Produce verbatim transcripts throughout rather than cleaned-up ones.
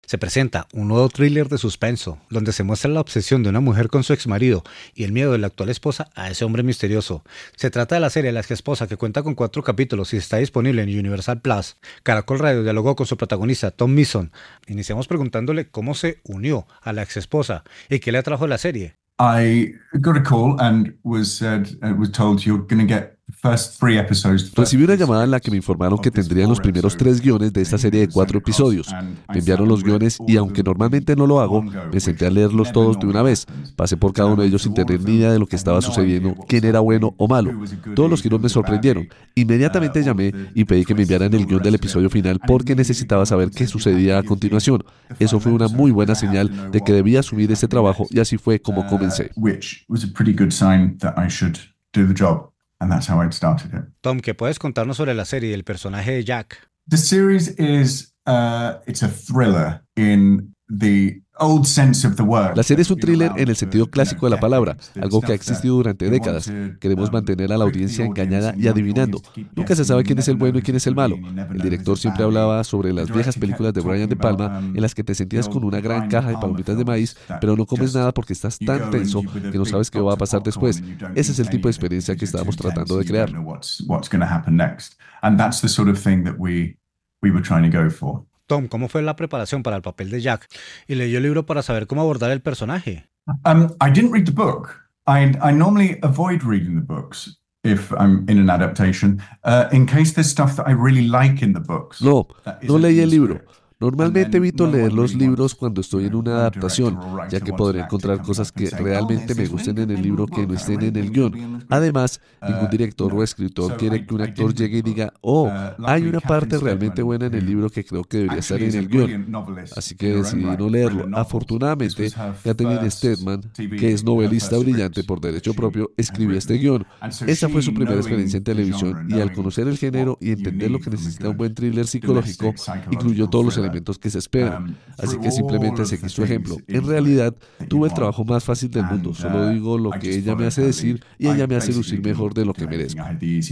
Se presenta un nuevo thriller de suspenso, donde se muestra la obsesión de una mujer con su exmarido y el miedo de la actual esposa a ese hombre misterioso. Se trata de la serie La exesposa, que cuenta con cuatro capítulos y está disponible en Universal Plus. Caracol Radio dialogó con su protagonista, Tom Mison. Iniciamos preguntándole cómo se unió a la exesposa y qué le atrajo la serie. I got a call and was said, uh, was told you're going to get the first three episodes. Recibí una llamada en la que me informaron que tendrían los primeros tres guiones de esta serie de cuatro episodios. Me enviaron los guiones y, aunque normalmente no lo hago, me senté a leerlos todos de una vez. Pasé por cada uno de ellos sin tener ni idea de lo que estaba sucediendo, quién era bueno o malo. Todos los guiones me sorprendieron. Inmediatamente llamé y pedí que me enviaran el guión del episodio final porque necesitaba saber qué sucedía a continuación. Eso fue una muy buena señal de que debía asumir este trabajo y así fue como comencé. Which was a pretty good sign that I should do the job, and that's how I'd started it. Tom, ¿qué puedes contarnos sobre la serie y el personaje de Jack? The series is uh, it's a thriller in the old sense of the word. La serie es un thriller en el sentido clásico de la palabra, algo que ha existido durante décadas. Queremos mantener a la audiencia engañada y adivinando. Nunca se sabe quién es el bueno y quién es el malo. El director siempre hablaba sobre las viejas películas de Brian De Palma en las que te sentías con una gran caja de palomitas de maíz, pero no comes nada porque estás tan tenso que no sabes qué va a pasar después. Ese es el tipo de experiencia que estábamos tratando de crear. Tom, ¿cómo fue la preparación para el papel de Jack? ¿Y leyó el libro para saber cómo abordar el personaje? Um, I didn't read the book. I, I normally avoid reading the books if I'm in an adaptation, uh, in case there's stuff that I really like in the books. No, no leí el libro. Normalmente evito leer los libros cuando estoy en una adaptación, ya que podré encontrar cosas que realmente me gusten en el libro que no estén en el guión. Además, ningún director o escritor quiere que un actor llegue y diga, oh, hay una parte realmente buena en el libro que creo que debería estar en el guión. Así que decidí no leerlo. Afortunadamente, Catherine Steadman, que es novelista brillante por derecho propio, escribió este guión. Esa fue su primera experiencia en televisión y al conocer el género y entender lo que necesita un buen thriller psicológico, incluyó todos los elementos que se esperan, así que simplemente seguí su ejemplo. En realidad, tuve el trabajo más fácil del mundo, solo digo lo que ella me hace decir y ella me hace lucir mejor de lo que merezco.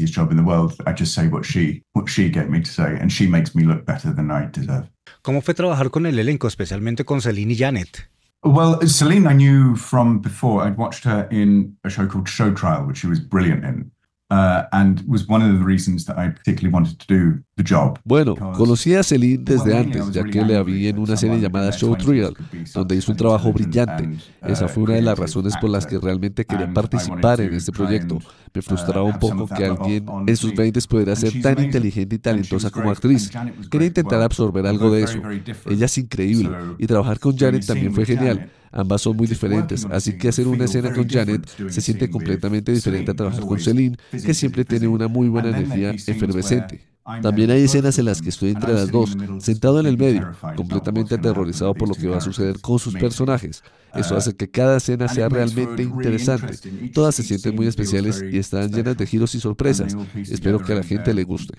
¿Cómo fue trabajar con el elenco, especialmente con Celine y Janet? Well, Celine I knew from before. I'd watched her in a show called Show Trial, which she was brilliant in. Uh, and was one of the reasons that I particularly wanted to do the job. Bueno, conocí a Celine desde antes, ya que la vi en una serie llamada Show Trial, donde hizo un trabajo brillante. Esa fue una de las razones por las que realmente quería participar en este proyecto. Me frustraba un poco que alguien en sus veintes pudiera ser tan inteligente y talentosa como actriz. Quería intentar absorber algo de eso. Ella es increíble, y trabajar con Janet también fue genial. Ambas son muy diferentes, así que hacer una escena con Janet se siente completamente diferente a trabajar con Celine, que siempre tiene una muy buena energía efervescente. También hay escenas en las que estoy entre las dos, sentado en el medio, completamente aterrorizado por lo que va a suceder con sus personajes. Eso hace que cada escena sea realmente interesante. Todas se sienten muy especiales y están llenas de giros y sorpresas. Espero que a la gente le guste.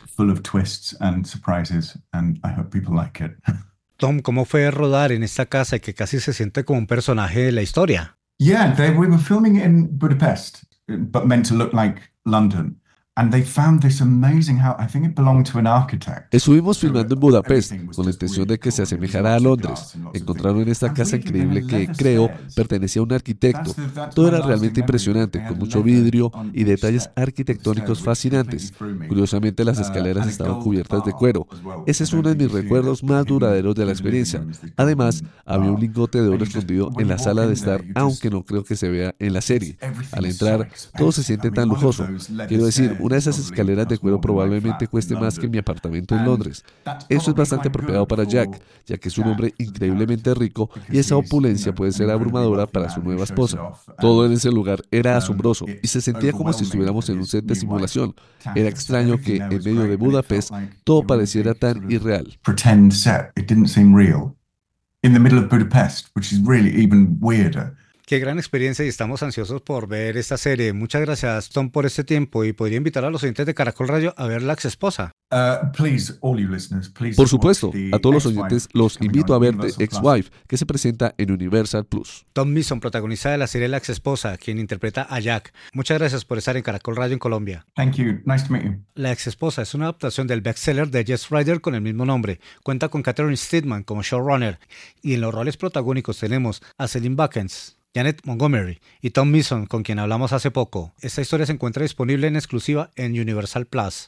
Tom, ¿cómo fue rodar en esta casa y que casi se siente como un personaje de la historia? Yeah, they, we were filming in Budapest, but meant to look like London. And they found this amazing house. I think it belonged to an architect. Estuvimos filmando en Budapest con la intención de que se asemejara a Londres. Encontraron en esta casa increíble que, creo, pertenecía a un arquitecto. Todo era realmente impresionante, con mucho vidrio y detalles arquitectónicos fascinantes. Curiosamente, las escaleras estaban cubiertas de cuero. Ese es uno de mis recuerdos más duraderos de la experiencia. Además, había un lingote de oro escondido en la sala de estar, aunque no creo que se vea en la serie. Al entrar, todo se siente tan lujoso. Quiero decir, una de esas escaleras de cuero probablemente cueste más que mi apartamento en Londres. Eso es bastante apropiado para Jack, ya que es un hombre increíblemente rico y esa opulencia puede ser abrumadora para su nueva esposa. Todo en ese lugar era asombroso y se sentía como si estuviéramos en un set de simulación. Era extraño que en medio de Budapest todo pareciera tan irreal. In the middle of Budapest, which is really even weirder. Qué gran experiencia y estamos ansiosos por ver esta serie. Muchas gracias, Tom, por este tiempo y podría invitar a los oyentes de Caracol Radio a ver La Ex Esposa. Uh, please, all you listeners, please Por watch supuesto, the a todos los Ex-Wife, oyentes which is los coming invito on a ver The Universal Plus. Ex-Wife, que se presenta en Universal Plus. Tom Mison, protagonista de la serie La Ex Esposa, quien interpreta a Jack. Muchas gracias por estar en Caracol Radio en Colombia. Thank you. Nice to meet you. La Ex Esposa es una adaptación del bestseller de Jess Rider con el mismo nombre. Cuenta con Catherine Steedman como showrunner y en los roles protagónicos tenemos a Celine Bakens, Janet Montgomery y Tom Mison, con quien hablamos hace poco. Esta historia se encuentra disponible en exclusiva en Universal Plus.